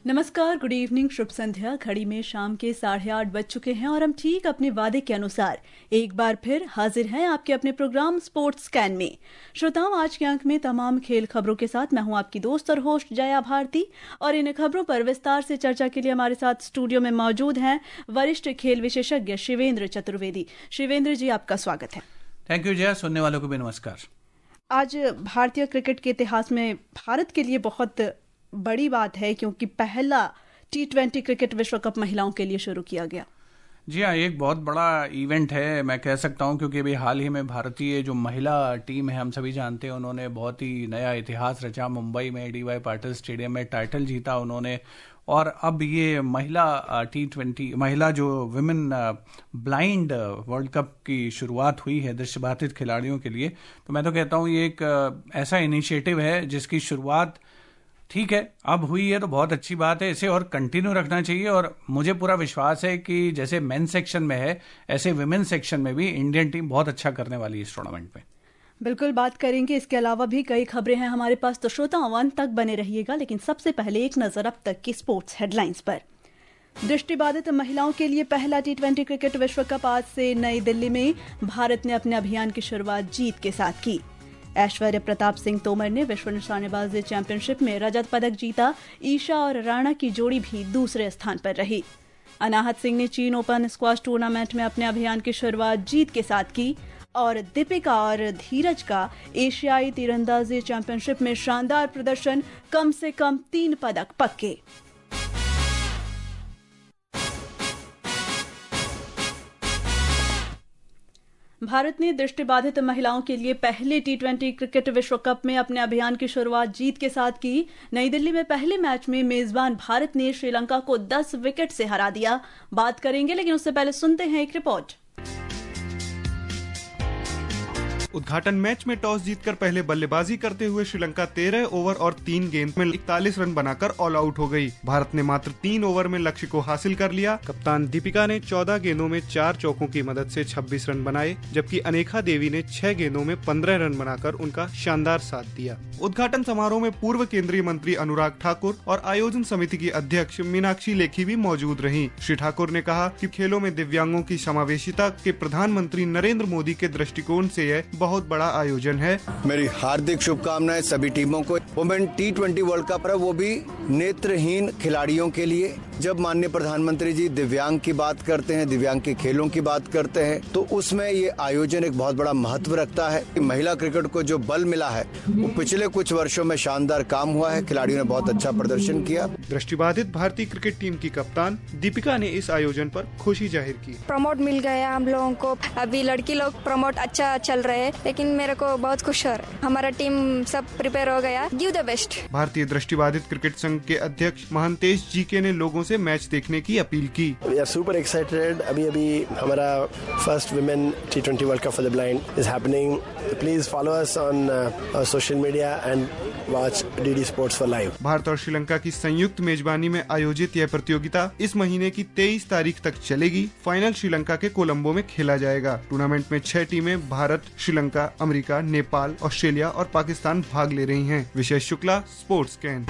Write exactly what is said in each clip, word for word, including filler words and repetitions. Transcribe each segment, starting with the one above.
नमस्कार, good evening, शुभ संध्या। घड़ी में शाम के साढ़े आठ बज चुके हैं और हम ठीक अपने वादे के अनुसार एक बार फिर हाजिर हैं आपके अपने प्रोग्राम स्पोर्ट्स स्कैन में। श्रोताओं, आज के अंक में तमाम खेल खबरों के साथ मैं हूं आपकी दोस्त और होस्ट जया भारती, और इन खबरों पर विस्तार से चर्चा के लिए हमारे साथ स्टूडियो में मौजूद हैं वरिष्ठ खेल विशेषज्ञ शिवेंद्र चतुर्वेदी। शिवेंद्र जी, आपका स्वागत है। Thank you Jaya. सुनने वालों को भी नमस्कार। आज भारतीय क्रिकेट के इतिहास में भारत के लिए बहुत बड़ी बात है, क्योंकि पहला टी ट्वेंटी क्रिकेट विश्व कप महिलाओं के लिए शुरू किया गया। जी हाँ, एक बहुत बड़ा इवेंट है मैं कह सकता हूँ, क्योंकि अभी हाल ही में भारतीय जो महिला टीम है, हम सभी जानते हैं, उन्होंने बहुत ही नया इतिहास रचा। मुंबई में डी वाई पाटिल स्टेडियम में टाइटल जीता उन्होंने, और अब ये महिला टी ट्वेंटी महिला जो विमेन ब्लाइंड वर्ल्ड कप की शुरुआत हुई है दृष्टिबाधित खिलाड़ियों के लिए। तो मैं तो कहता हूँ ये एक ऐसा इनिशिएटिव है जिसकी शुरुआत ठीक है अब हुई है, तो बहुत अच्छी बात है। इसे और कंटिन्यू रखना चाहिए, और मुझे पूरा विश्वास है कि जैसे मेन सेक्शन में है ऐसे विमेन सेक्शन में भी इंडियन टीम बहुत अच्छा करने वाली है इस टूर्नामेंट में। बिल्कुल बात करेंगे, इसके अलावा भी कई खबरें हैं हमारे पास, तो श्रोताओं अंत तक बने रहिएगा। लेकिन सबसे पहले एक नजर अब तक की स्पोर्ट्स हेडलाइंस पर। दृष्टिबाधित महिलाओं के लिए पहला टी ट्वेंटी क्रिकेट विश्व कप आज से नई दिल्ली में भारत ने अपने अभियान की शुरुआत जीत के साथ की। ऐश्वर्य प्रताप सिंह तोमर ने विश्व निशानेबाजी चैंपियनशिप में रजत पदक जीता। ईशा और राणा की जोड़ी भी दूसरे स्थान पर रही। अनाहत सिंह ने चीन ओपन स्क्वाश टूर्नामेंट में अपने अभियान की शुरुआत जीत के साथ की। और दीपिका और धीरज का एशियाई तीरंदाजी चैंपियनशिप में शानदार प्रदर्शन, कम से कम तीन पदक पक्के। भारत ने दृष्टिबाधित महिलाओं के लिए पहले टी ट्वेंटी क्रिकेट विश्व कप में अपने अभियान की शुरुआत जीत के साथ की। नई दिल्ली में पहले मैच में मेजबान भारत ने श्रीलंका को दस विकेट से हरा दिया। बात करेंगे, लेकिन उससे पहले सुनते हैं एक रिपोर्ट। उद्घाटन मैच में टॉस जीतकर पहले बल्लेबाजी करते हुए श्रीलंका तेरह ओवर और तीन गेंद में इकतालीस रन बनाकर ऑल आउट हो गई। भारत ने मात्र तीन ओवर में लक्ष्य को हासिल कर लिया। कप्तान दीपिका ने चौदह गेंदों में चार चौकों की मदद से छब्बीस रन बनाए, जबकि अनेखा देवी ने छह गेंदों में पंद्रह रन बनाकर उनका शानदार साथ दिया। उद्घाटन समारोह में पूर्व केंद्रीय मंत्री अनुराग ठाकुर और आयोजन समिति की अध्यक्ष मीनाक्षी लेखी भी मौजूद रहीं। श्री ठाकुर ने कहा कि खेलों में दिव्यांगों की समावेशिता के प्रधानमंत्री नरेंद्र मोदी के दृष्टिकोण से यह बहुत बड़ा आयोजन है। मेरी हार्दिक शुभकामनाएं सभी टीमों को। Women T twenty world cup है, वो भी नेत्रहीन खिलाड़ियों के लिए। जब माननीय प्रधानमंत्री जी दिव्यांग की बात करते हैं, दिव्यांग के खेलों की बात करते हैं, तो उसमें ये आयोजन एक बहुत बड़ा महत्व रखता है। महिला क्रिकेट को जो बल मिला है वो पिछले कुछ वर्षों में शानदार काम हुआ है। खिलाड़ियों ने बहुत अच्छा प्रदर्शन किया। दृष्टिबाधित भारतीय क्रिकेट टीम की कप्तान दीपिका ने इस आयोजन पर खुशी जाहिर की। प्रमोट मिल गया हम लोगों को। अभी लड़की लोग प्रमोट अच्छा चल रहे हैं, लेकिन मेरे को बहुत खुश है। हमारा टीम सब प्रिपेयर हो गया। Give the best. भारतीय दृष्टिबाधित क्रिकेट संघ के अध्यक्ष महंतेश जी के ने लोगों से मैच देखने की अपील की। We are super excited. अभी अभी हमारा first women T twenty world cup for the blind is happening. Please follow us on uh, social media and watch D D Sports for Live. Bharat और श्रीलंका की संयुक्त मेजबानी में आयोजित यह प्रतियोगिता इस महीने की तेईस तारीख तक चलेगी। फाइनल श्रीलंका के कोलंबो में खेला जाएगा। टूर्नामेंट में छह टीमें भारत, श्रीलंका, अमेरिका, नेपाल, ऑस्ट्रेलिया और पाकिस्तान भाग ले रही हैं। Vishesh Shukla, sports scan.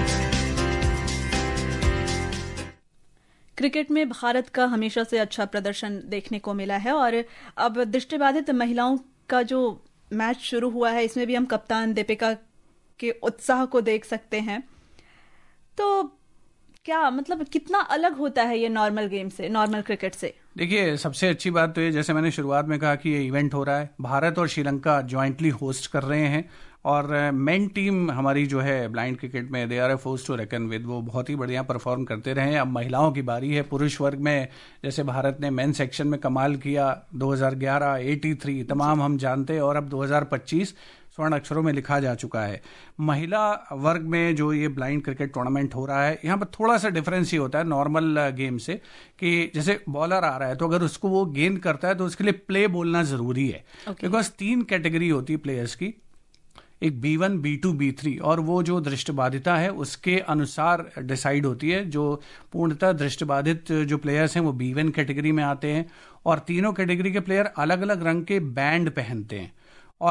Cricket में भारत का हमेशा से अच्छा प्रदर्शन देखने को मिला है, और अब दृष्टिबाधित महिलाओं का जो मैच शुरू हुआ है, इसमें भी हम कप्तान दीपिका के उत्साह को देख सकते हैं। तो क्या मतलब कितना अलग होता है ये नॉर्मल गेम से, नॉर्मल क्रिकेट से? देखिए, सबसे अच्छी बात तो ये, जैसे मैंने शुरुआत में कहा कि ये इवेंट हो रहा है, भारत और श्रीलंका ज्वाइंटली होस्ट कर रहे हैं, और मेन टीम हमारी जो है ब्लाइंड क्रिकेट में they are a force to reckon with, वो बहुत ही बढ़िया परफॉर्म करते रहे हैं। अब महिलाओं की बारी है। पुरुष वर्ग में जैसे भारत ने मेन सेक्शन में कमाल किया दो हज़ार ग्यारह, तिरासी तमाम हम जानते हैं, और अब दो हज़ार पच्चीस स्वर्ण अक्षरों में लिखा जा चुका है। महिला वर्ग में जो ये ब्लाइंड क्रिकेट टूर्नामेंट हो रहा है, यहाँ पर थोड़ा सा डिफरेंस ही होता है नॉर्मल गेम से, कि जैसे बॉलर आ रहा है तो अगर उसको वो गेंद करता है तो उसके लिए प्ले बोलना जरूरी है, बिकॉज तीन कैटेगरी होती है प्लेयर्स की, एक B one, B two, B three, और वो जो दृष्टिबाधिता है उसके अनुसार डिसाइड होती है। जो पूर्णतः दृष्टिबाधित जो प्लेयर्स हैं वो बी वन कैटेगरी में आते हैं, और तीनों कैटेगरी के प्लेयर अलग अलग रंग के बैंड पहनते हैं, और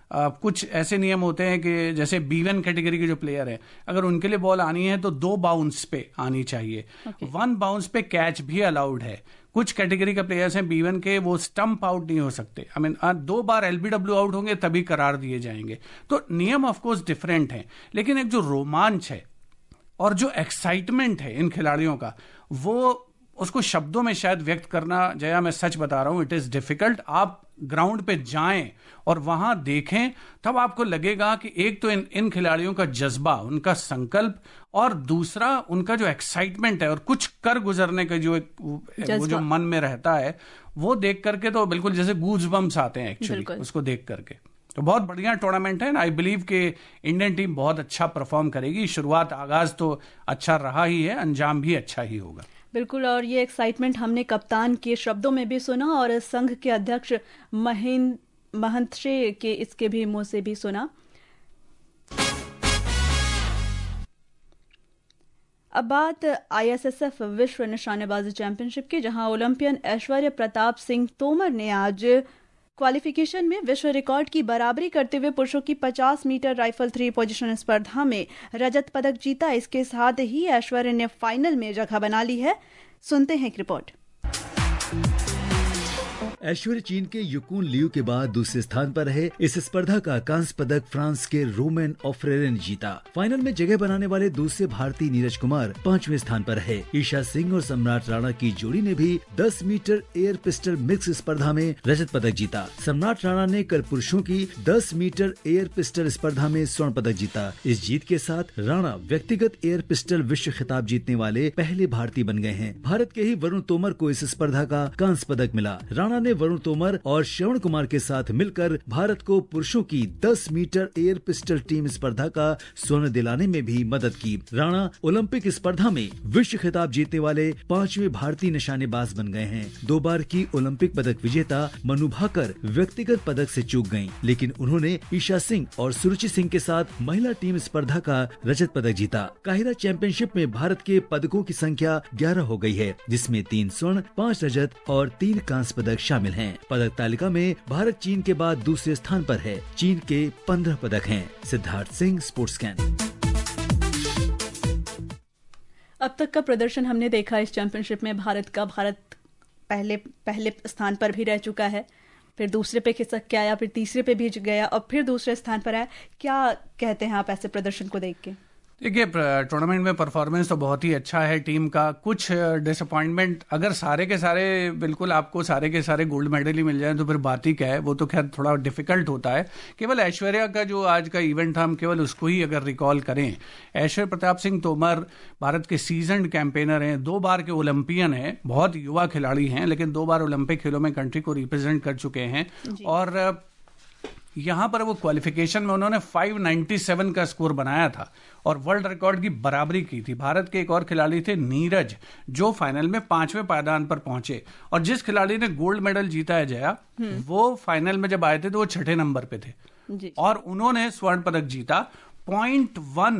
आ, कुछ ऐसे नियम होते हैं कि जैसे बी वन कैटेगरी के जो प्लेयर हैं, अगर उनके लिए बॉल आनी है तो दो बाउंस पे आनी चाहिए, वन बाउंस पे कैच भी अलाउड है। कुछ कैटेगरी का प्लेयर्स हैं बी वन के, वो स्टंप आउट नहीं हो सकते, आई मीन दो बार एलबीडब्ल्यू आउट होंगे तभी करार दिए जाएंगे। तो नियम ऑफ कोर्स डिफरेंट हैं, लेकिन एक जो रोमांच है और जो एक्साइटमेंट है इन खिलाड़ियों का, वो उसको शब्दों में शायद व्यक्त करना, जया मैं सच बता रहा हूं, इट इज डिफिकल्ट। आप ग्राउंड पे जाएं और वहां देखें, तब आपको लगेगा कि एक तो इन इन खिलाड़ियों का जज्बा, उनका संकल्प, और दूसरा उनका जो एक्साइटमेंट है और कुछ कर गुजरने का जो एक वो जो मन में रहता है, वो देख करके तो बिल्कुल जैसे गूज बम्स आते हैं एक्चुअली उसको देख करके। तो बहुत बढ़िया टूर्नामेंट है, आई बिलीव कि इंडियन टीम बहुत अच्छा परफॉर्म करेगी। शुरुआत, आगाज तो अच्छा रहा ही है, अंजाम भी अच्छा ही होगा। बिल्कुल, और ये एक्साइटमेंट हमने कप्तान के शब्दों में भी सुना और संघ के अध्यक्ष महेंद्र महंत्रे के इसके भी मुंह से भी सुना। अब बात आईएसएसएफ विश्व निशानेबाजी चैंपियनशिप की, जहां ओलंपियन ऐश्वर्य प्रताप सिंह तोमर ने आज क्वालिफिकेशन में विश्व रिकॉर्ड की बराबरी करते हुए पुरुषों की पचास मीटर राइफल थ्री पोजीशन स्पर्धा में रजत पदक जीता। इसके साथ ही ऐश्वर्य ने फाइनल में जगह बना ली है। सुनते हैं एक रिपोर्ट। ऐश्वर्य चीन के युकुन लियू के बाद दूसरे स्थान पर रहे। इस स्पर्धा का कांस्य पदक फ्रांस के रोमेन ऑफ्रेरे ने जीता। फाइनल में जगह बनाने वाले दूसरे भारतीय नीरज कुमार पांचवें स्थान पर रहे। ईशा सिंह और सम्राट राणा की जोड़ी ने भी दस मीटर एयर पिस्टल मिक्स स्पर्धा में रजत पदक जीता। सम्राट राणा ने कल पुरुषों की दस मीटर एयर पिस्टल स्पर्धा में स्वर्ण पदक जीता। इस जीत के साथ राणा व्यक्तिगत एयर पिस्टल विश्व खिताब जीतने वाले पहले भारतीय बन गए हैं। भारत के ही वरुण तोमर को इस स्पर्धा का कांस्य पदक मिला। राणा ने वरुण तोमर और श्रवण कुमार के साथ मिलकर भारत को पुरुषों की दस मीटर एयर पिस्टल टीम स्पर्धा का स्वर्ण दिलाने में भी मदद की। राणा ओलंपिक स्पर्धा में विश्व खिताब जीतने वाले पांचवें भारतीय निशानेबाज बन गए हैं। दो बार की ओलंपिक पदक विजेता मनु भाकर व्यक्तिगत पदक से चूक गयीं, लेकिन उन्होंने ईशा सिंह और सुरुचि सिंह के साथ महिला टीम स्पर्धा का रजत पदक जीता। काहिरा चैंपियनशिप में भारत के पदकों की संख्या ग्यारह हो गई है, जिसमें तीन स्वर्ण, पाँच रजत और तीन कांस्य पदक शामिल हैं। पदक तालिका में भारत चीन के बाद दूसरे स्थान पर है। चीन के पंद्रह पदक हैं। Siddharth Singh, sports scan. अब तक का प्रदर्शन हमने देखा इस चैंपियनशिप में भारत का। भारत पहले पहले स्थान पर भी रह चुका है, फिर दूसरे पे खिसक के आया, फिर तीसरे पे भी गया और फिर दूसरे स्थान पर आया। क्या कहते हैं आप ऐसे प्रदर्शन को देख के? देखिए, टूर्नामेंट में परफॉर्मेंस तो बहुत ही अच्छा है टीम का। कुछ डिसअपॉइंटमेंट, अगर सारे के सारे बिल्कुल आपको सारे के सारे गोल्ड मेडल ही मिल जाए तो फिर बात ही क्या है, वो तो खैर थोड़ा डिफिकल्ट होता है। केवल ऐश्वर्या का जो आज का इवेंट था, हम केवल उसको ही अगर रिकॉल करें, ऐश्वर्य प्रताप सिंह तोमर भारत के सीजन्ड कैंपेनर हैं, दो बार के ओलंपियन हैं, बहुत युवा खिलाड़ी हैं, लेकिन दो बार ओलंपिक खेलों में कंट्री को रिप्रेजेंट कर चुके हैं। और यहां पर वो क्वालिफिकेशन में उन्होंने पाँच सौ सत्तानवे का स्कोर बनाया था और वर्ल्ड रिकॉर्ड की बराबरी की थी। भारत के एक और खिलाड़ी थे नीरज, जो फाइनल में पांचवें पायदान पर पहुंचे, और जिस खिलाड़ी ने गोल्ड मेडल जीता है जया, वो फाइनल में जब आए थे तो वो छठे नंबर पे थे जी। और उन्होंने स्वर्ण पदक जीता। पॉइंट वन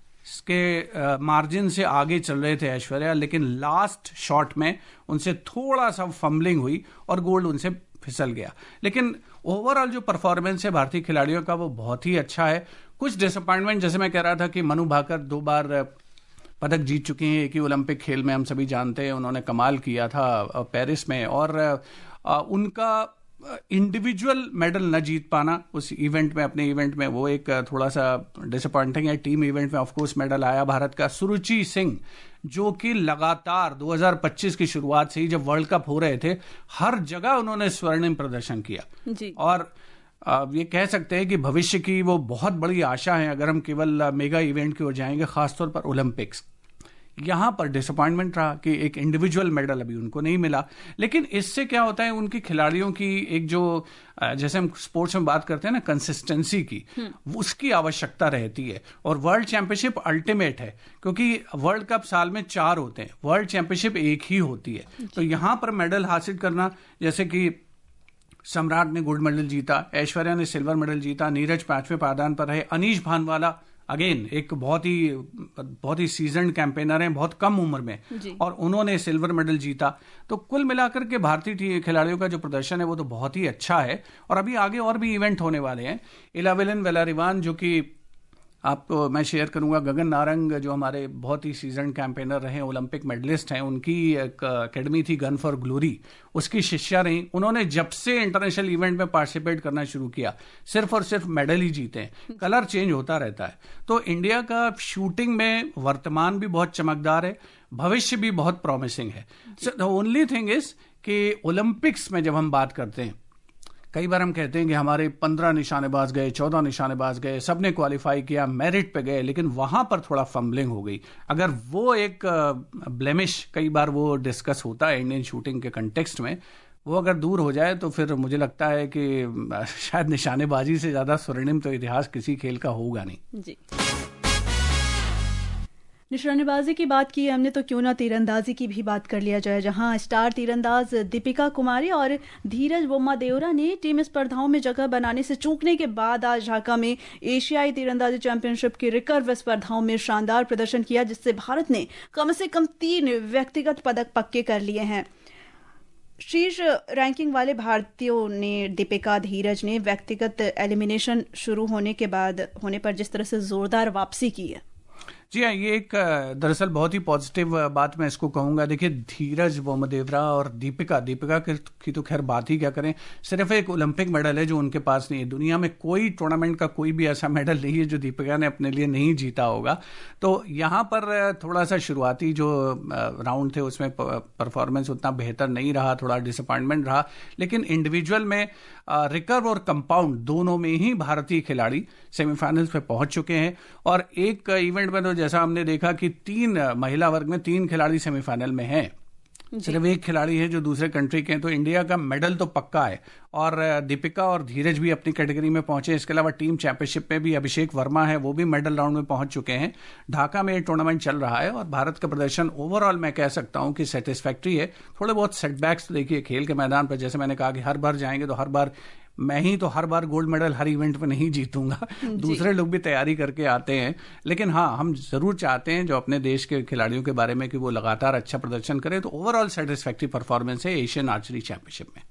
के मार्जिन से आगे चल रहे थे ऐश्वर्या, लेकिन लास्ट शॉट में उनसे थोड़ा सा फंबलिंग हुई और गोल्ड उनसे फिसल गया। लेकिन ओवरऑल जो परफॉर्मेंस है भारतीय खिलाड़ियों का वो बहुत ही अच्छा है। कुछ डिसअपॉइंटमेंट, जैसे मैं कह रहा था कि मनु भाकर दो बार पदक जीत चुके हैं एक ही ओलंपिक खेल में, हम सभी जानते हैं, उन्होंने कमाल किया था पेरिस में, और उनका इंडिविजुअल मेडल न जीत पाना उस इवेंट में, अपने इवेंट में, वो एक थोड़ा सा डिसअपॉइंटिंग है। टीम इवेंट में ऑफकोर्स मेडल आया भारत का। सुरुचि सिंह, जो कि लगातार दो हज़ार पच्चीस की शुरुआत से ही जब वर्ल्ड कप हो रहे थे, हर जगह उन्होंने स्वर्णिम प्रदर्शन किया जी। और ये कह सकते हैं कि भविष्य की वो बहुत बड़ी आशा है अगर हम केवल मेगा इवेंट की ओर जाएंगे, खासतौर पर ओलंपिक्स। यहां पर डिसअपॉइंटमेंट रहा कि एक इंडिविजुअल मेडल अभी उनको नहीं मिला, लेकिन इससे क्या होता है, उनकी खिलाड़ियों की एक जो, जैसे हम स्पोर्ट्स में बात करते हैं ना, कंसिस्टेंसी की, उसकी आवश्यकता रहती है। और वर्ल्ड चैंपियनशिप अल्टीमेट है, क्योंकि वर्ल्ड कप साल में चार होते हैं, वर्ल्ड चैंपियनशिप एक ही होती है। तो यहां पर मेडल हासिल करना, जैसे कि सम्राट ने गोल्ड मेडल जीता, ऐश्वर्या ने सिल्वर मेडल जीता, नीरज पांचवें पायदान पर रहे, अनीश भानवाला अगेन एक बहुत ही बहुत ही सीजन्ड कैंपेनर हैं, बहुत कम उम्र में, और उन्होंने सिल्वर मेडल जीता। तो कुल मिलाकर के भारतीय खिलाड़ियों का जो प्रदर्शन है वो तो बहुत ही अच्छा है। और अभी आगे और भी इवेंट होने वाले हैं। इलावेलन वेलारिवान, जो कि आपको मैं शेयर करूंगा, गगन नारंग जो हमारे बहुत ही सीजन कैंपेनर रहे, ओलंपिक मेडलिस्ट हैं, उनकी एक एकेडमी थी गन फॉर ग्लोरी, उसकी शिष्या रही। उन्होंने जब से इंटरनेशनल इवेंट में पार्टिसिपेट करना शुरू किया सिर्फ और सिर्फ मेडल ही जीते हैं। कलर चेंज होता रहता है। तो इंडिया का शूटिंग में वर्तमान भी बहुत चमकदार है, भविष्य भी बहुत प्रॉमिसिंग है। द ओनली थिंग इज कि ओलंपिक्स में जब हम बात करते हैं, कई बार हम कहते हैं कि हमारे पंद्रह निशानेबाज गए, चौदह निशानेबाज गए, सबने क्वालिफाई किया, मेरिट पे गए, लेकिन वहां पर थोड़ा फंबलिंग हो गई। अगर वो एक ब्लेमिश, कई बार वो डिस्कस होता है इंडियन शूटिंग के कंटेक्स्ट में, वो अगर दूर हो जाए तो फिर मुझे लगता है कि शायद निशानेबाजी से ज्यादा स्वर्णिम तो इतिहास किसी खेल का होगा नहीं। जी, निशानेबाजी की बात की हमने, तो क्यों ना तीरंदाजी की भी बात कर लिया जाए, जहां स्टार तीरंदाज दीपिका कुमारी और धीरज बोम्मादेवरा ने टीम स्पर्धाओं में जगह बनाने से चूकने के बाद आज ढाका में एशियाई तीरंदाजी चैंपियनशिप की रिकर्व स्पर्धाओं में शानदार प्रदर्शन किया, जिससे भारत ने कम से कम तीन व्यक्तिगत पदक पक्के कर लिए हैं। शीर्ष रैंकिंग वाले भारतीयों ने दीपिका, धीरज ने व्यक्तिगत एलिमिनेशन शुरू होने के बाद होने पर जिस तरह से जोरदार वापसी की है। जी हाँ, ये एक दरअसल बहुत ही पॉजिटिव बात मैं इसको कहूंगा। देखिए, धीरज बोम्मादेवरा और दीपिका दीपिका की तो खैर बात ही क्या करें, सिर्फ एक ओलंपिक मेडल है जो उनके पास नहीं है। दुनिया में कोई टूर्नामेंट का कोई भी ऐसा मेडल नहीं है जो दीपिका ने अपने लिए नहीं जीता होगा। तो यहाँ पर थोड़ा सा शुरुआती जो राउंड थे उसमें परफॉर्मेंस उतना बेहतर नहीं रहा, थोड़ा डिसअपॉइंटमेंट रहा, लेकिन इंडिविजुअल में रिकर्व और कंपाउंड दोनों में ही भारतीय खिलाड़ी सेमीफाइनल्स पे पहुंच चुके हैं। और एक इवेंट में तो जैसा हमने देखा कि तीन महिला वर्ग में तीन खिलाड़ी सेमीफाइनल में हैं, सिर्फ एक खिलाड़ी है जो दूसरे कंट्री के हैं। तो इंडिया का मेडल तो पक्का है, और दीपिका और धीरज भी अपनी कैटेगरी में पहुंचे। इसके अलावा टीम चैंपियनशिप में भी अभिषेक वर्मा है, वो भी मेडल राउंड में पहुंच चुके हैं। ढाका में ये टूर्नामेंट चल रहा है और भारत का प्रदर्शन ओवरऑल मैं कह सकता हूं कि सेटिस्फैक्ट्री है। थोड़े बहुत सेटबैक्स देखिए खेल के मैदान पर, जैसे मैंने कहा कि हर बार जाएंगे तो हर बार मैं ही तो हर बार गोल्ड मेडल हर इवेंट में नहीं जीतूंगा, दूसरे लोग भी तैयारी करके आते हैं। लेकिन हाँ, हम जरूर चाहते हैं जो अपने देश के खिलाड़ियों के बारे में कि वो लगातार अच्छा प्रदर्शन करें। तो ओवरऑल सेटिस्फैक्टरी परफॉर्मेंस है एशियन आर्चरी चैंपियनशिप में।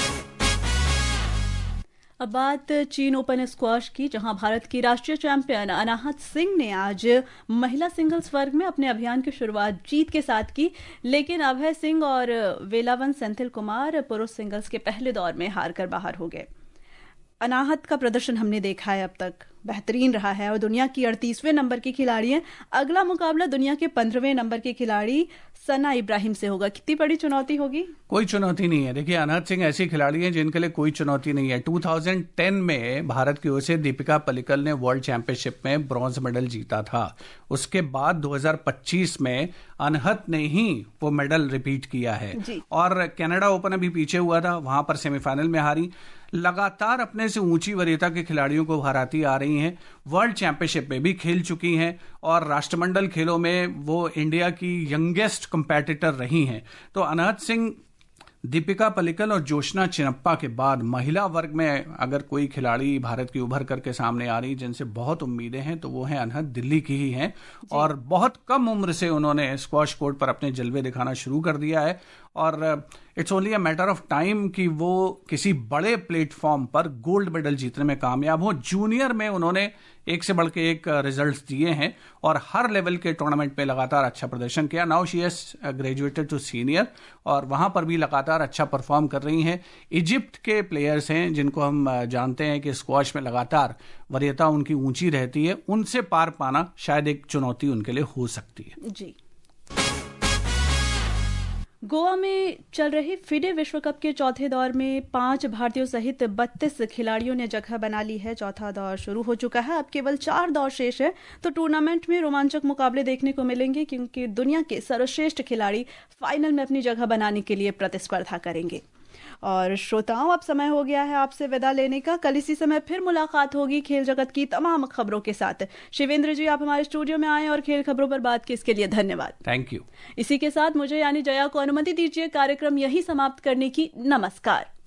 अब बात चीन ओपन स्क्वॉश की, जहां भारत की राष्ट्रीय चैंपियन अनाहत सिंह ने आज महिला सिंगल्स वर्ग में अपने अभियान की शुरुआत जीत के साथ की, लेकिन अभय सिंह और वेलावन सेंथिल कुमार पुरुष सिंगल्स के पहले दौर में हार कर बाहर हो गए। अनाहत का प्रदर्शन हमने देखा है अब तक बेहतरीन रहा है और दुनिया की अड़तीसवें नंबर की खिलाड़ी है। अगला मुकाबला दुनिया के पंद्रहवें नंबर की खिलाड़ी सना इब्राहिम से होगा। कितनी बड़ी चुनौती होगी? कोई चुनौती नहीं है। देखिए, अनाहत सिंह ऐसी खिलाड़ी हैं जिनके लिए कोई चुनौती नहीं है। दो हज़ार दस में भारत की ओर से दीपिका पल्लिकल ने वर्ल्ड चैंपियनशिप में ब्रॉन्ज मेडल जीता था। उसके बाद दो हज़ार पच्चीस में अनाहत ने ही वो मेडल रिपीट किया है और कनाडा ओपन अभी पीछे हुआ था, वहां पर सेमीफाइनल में हारी। लगातार अपने से ऊंची वरीयता के खिलाड़ियों को हराती आ रही हैं। वर्ल्ड चैंपियनशिप में भी खेल चुकी हैं और राष्ट्रमंडल खेलों में वो इंडिया की यंगेस्ट कंपेटिटर रही हैं। तो अनाहत सिंह, दीपिका पल्लिकल और जोशना चिनप्पा के बाद महिला वर्ग में अगर कोई खिलाड़ी भारत की उभर करके सामने आ रही जिनसे बहुत उम्मीदें हैं तो वो है अनाहत, दिल्ली की ही हैं और बहुत कम उम्र से उन्होंने स्क्वॉश कोर्ट पर अपने जलवे दिखाना शुरू कर दिया है और it's only a matter of time कि वो किसी बड़े प्लेटफॉर्म पर गोल्ड मेडल जीतने में कामयाब हो। जूनियर में उन्होंने एक से बढ़ के एक रिजल्ट्स दिए हैं और हर लेवल के टूर्नामेंट में लगातार अच्छा प्रदर्शन किया। Now she has graduated to senior और वहां पर भी लगातार अच्छा परफॉर्म कर रही हैं। इजिप्ट के प्लेयर्स हैं जिनको हम जानते हैं कि स्क्वॉश में लगातार वरीयता उनकी ऊंची रहती है, उनसे पार पाना शायद एक चुनौती उनके लिए हो सकती है। जी। गोवा में चल रहे फिडे विश्व कप के चौथे दौर में पांच भारतीयों सहित बत्तीस खिलाड़ियों ने जगह बना ली है। चौथा दौर शुरू हो चुका है, अब केवल चार दौर शेष है। तो टूर्नामेंट में रोमांचक मुकाबले देखने को मिलेंगे क्योंकि दुनिया के सर्वश्रेष्ठ खिलाड़ी फाइनल में अपनी जगह बनाने के लिए प्रतिस्पर्धा करेंगे। और श्रोताओं, अब समय हो गया है आपसे विदा लेने का। कल इसी समय फिर मुलाकात होगी खेल जगत की तमाम खबरों के साथ। शिवेंद्र जी, आप हमारे स्टूडियो में आए और खेल खबरों पर बात की, इसके लिए धन्यवाद। Thank you. इसी के साथ मुझे यानी जया को अनुमति दीजिए कार्यक्रम यही समाप्त करने की। नमस्कार।